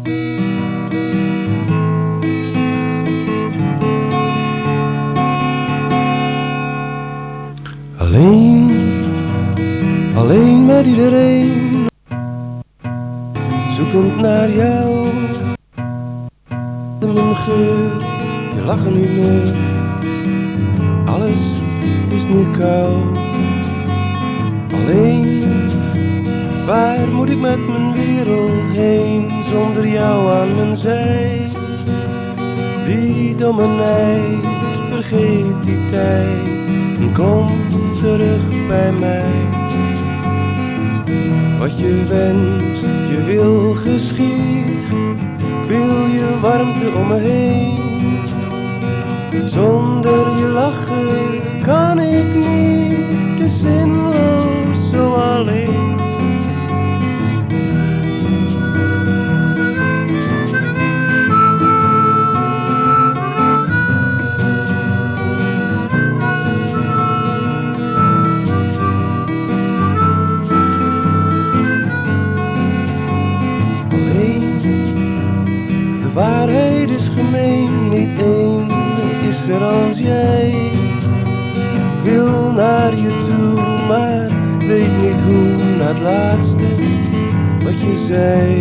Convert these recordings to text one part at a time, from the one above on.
Alleen met iedereen, zoekend naar jou. Mijn geur, je lachen humeur, alles is nu koud. Alleen, waar moet ik met mijn wereld heen, zonder jou aan mijn zij? Die domme nijd, vergeet die tijd en kom terug bij mij. Wat je wenst, je wil geschiet. Ik wil je warmte om me heen. Zonder je lachen kan ik niet. Het is zinloos zo alleen. De waarheid is gemeen, niet één is er als jij. Ik wil naar je toe, maar weet niet hoe, naar het laatste wat je zei.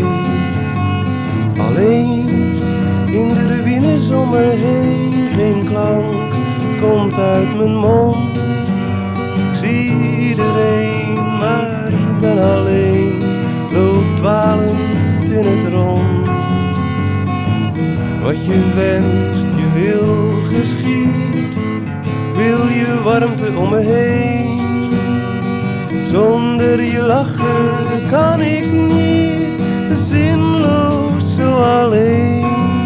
Alleen in de ruïnes om me heen, geen klank komt uit mijn mond. Ik zie iedereen, maar ik ben alleen, loop dwalend in het rond. Wat je wenst, je wil geschiet. Wil je warmte om me heen. Zonder je lachen kan ik niet. Het is zinloos zo alleen.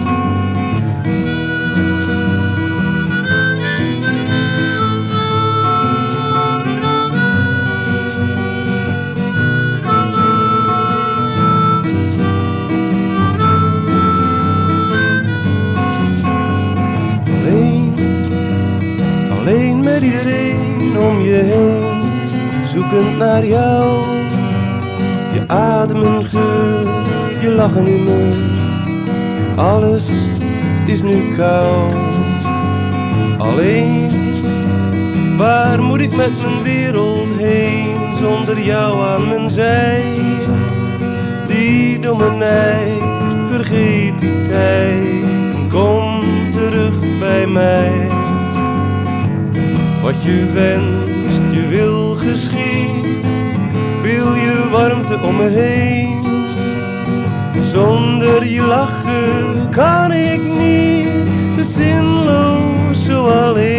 Alleen met iedereen om je heen, zoekend naar jou. Je adem en geur, je lachen humeur, alles is nu koud. Alleen, waar moet ik met mijn wereld heen, zonder jou aan mijn zij? Die domme nijd, vergeet die tijd en kom terug bij mij. Wat je wenst, je wil geschiet. Wil je warmte om me heen. Zonder je lachen kan ik niet. Het is zinloos zo alleen.